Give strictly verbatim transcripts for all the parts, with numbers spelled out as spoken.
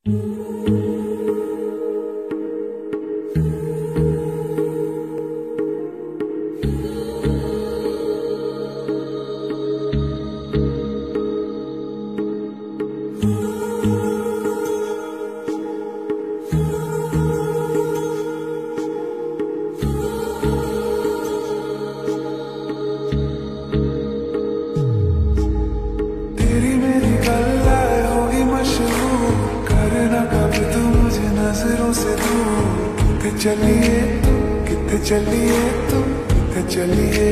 तेरी मेरी गल्ला होगी मशहूर, करना कभी तू मुझे नजरों से दूर। कितने चलिए तू, कितने चलिए तू, कितने चलिए।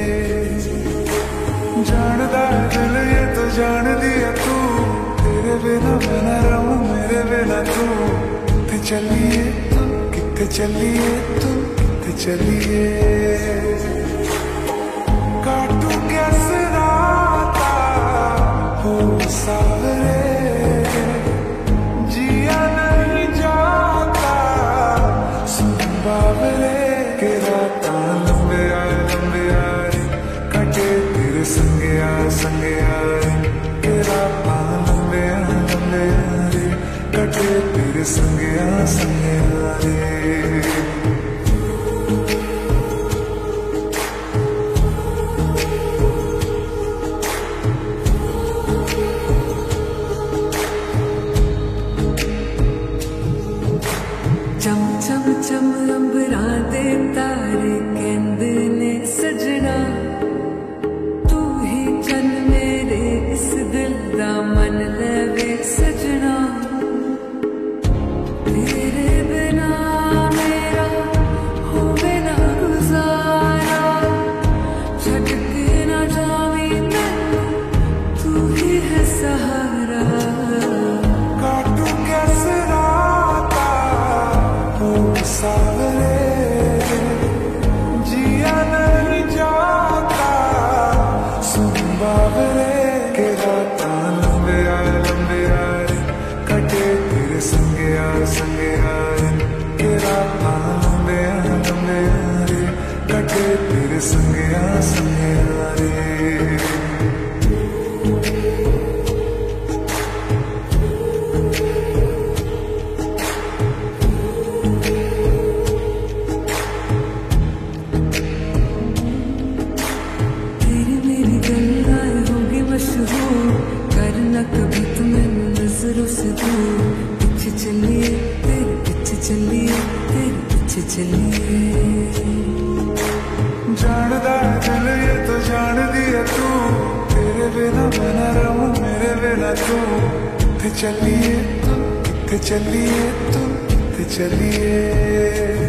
जानदा दिल ये तो जान दिया तू, तेरे बिना मैं न रहूं मेरे बिना तू। कितने चलिए तू, कितने चलिए तू, कितने चलिए। काटू कैसे राता हो सावरे, जिया नहीं जाता सुन बावरे। के राता लंबे आए लंबे आए, कटे तेरे संगे आ संगे आए। के राता लंबे आए लंबे आए, कटे तेरे संगे आ संगे आए। चम चम चम अंबरा दे तारे कहंदे ने सजना, तू ही चन मेरे इस दिल दा मन लवे सजना। तेरे बिना मेरा होवे ना गुजारा, छड़ के ना जावी मैनू तू ही है सहारा। काटू कैसे राता हो सावरे, जिया नहीं जाता सुन बावरे। के राता लंबे आए लंबे आए, कटे तेरे संगे आ संगे आए। के राता लंबे आए लंबे आए, कटे तेरे संगे आ संगे आए। तेरी मेरी गल्लाएं होगी मशहूर, करना कभी तू मैनू नजरों से दूर। पीछे चलिए तेरे पीछे चलिए, तेरे पीछे चलिए। जानदा दिल ये तो जान दिया तू, तेरे बिना मैं न रहूं मेरे बिना तू। कितने चलिए तू, कितने चलिए तू, कितने चलिए।